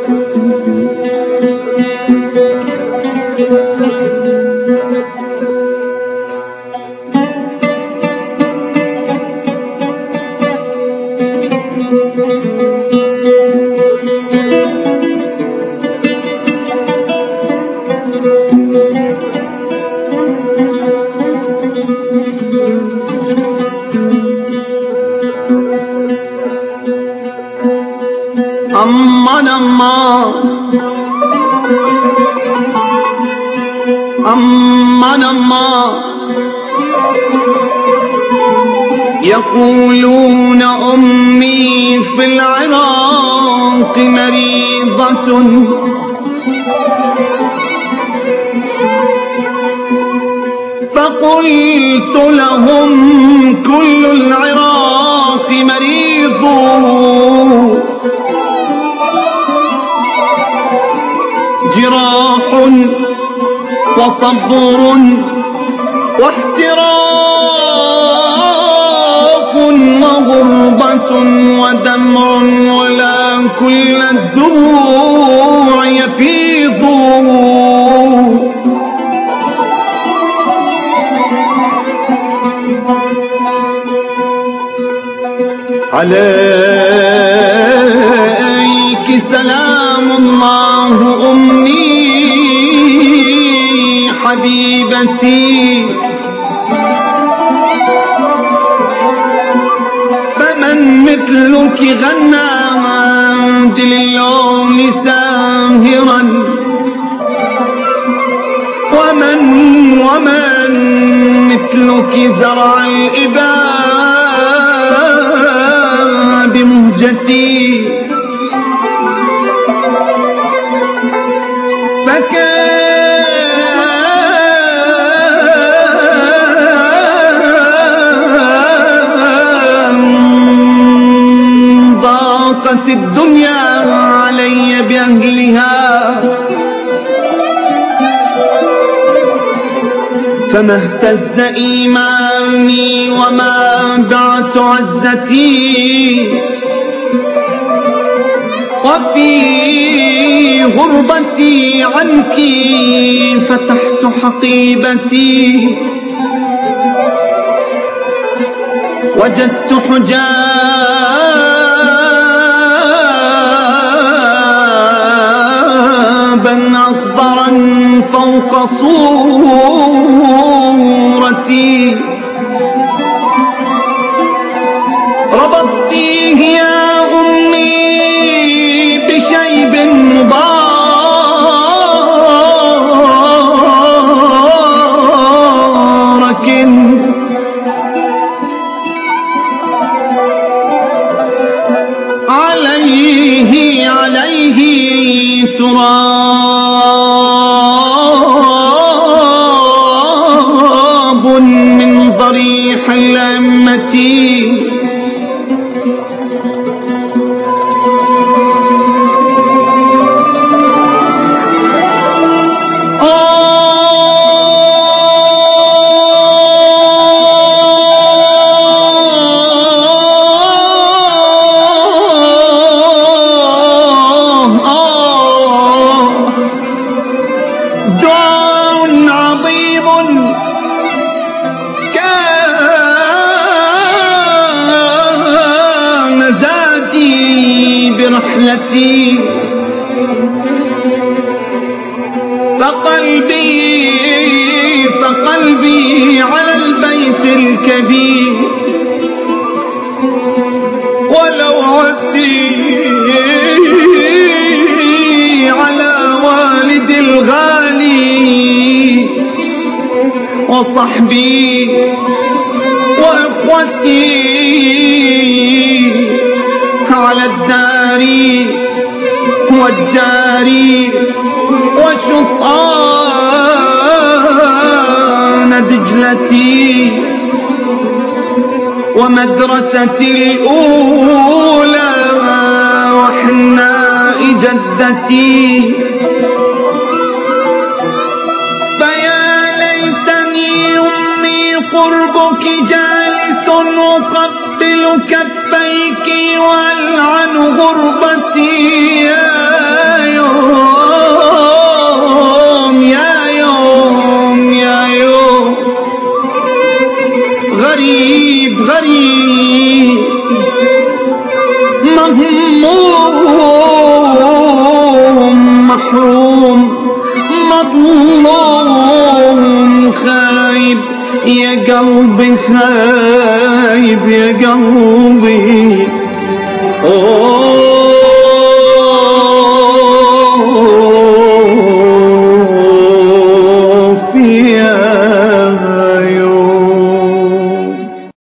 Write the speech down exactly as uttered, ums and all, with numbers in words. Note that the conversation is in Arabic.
أمان أمان أمان أمان يقولون أمي في العراق مريضة فقلت لهم كل العراق مريض جراح وصبر واحتراق وغربة ودمع ولا كل الدموع يفيض عليك سلام الله أمي حبيبتي فمن مثلك غنى دل اللون ساهرا ومن ومن مثلك زرع الإباء بمهجتي ضاقت الدنيا علي بأهلها فما اهتز إيماني وما بعت عزتي وفي غربتي عنك فتحت حقيبتي وجدت حجابا أخضرا فوق صورتي ربطتيه يا أمي بشيب مبارك عليه عليه تراب من ضريح الأمة برحلتي فقلبي فقلبي على البيت الكبير ولوعتي على والد الغالي وصحبي وإخوتي على الدار والجار وشطآن دجلتي ومدرستي الأولى وحناء جدتي فيا ليتني أمي قربك جالس أقبل كفيك والعن غربتي يا غريب غريب مهموم محروم مظلوم خايب يا قلبي خايب يا قلبي.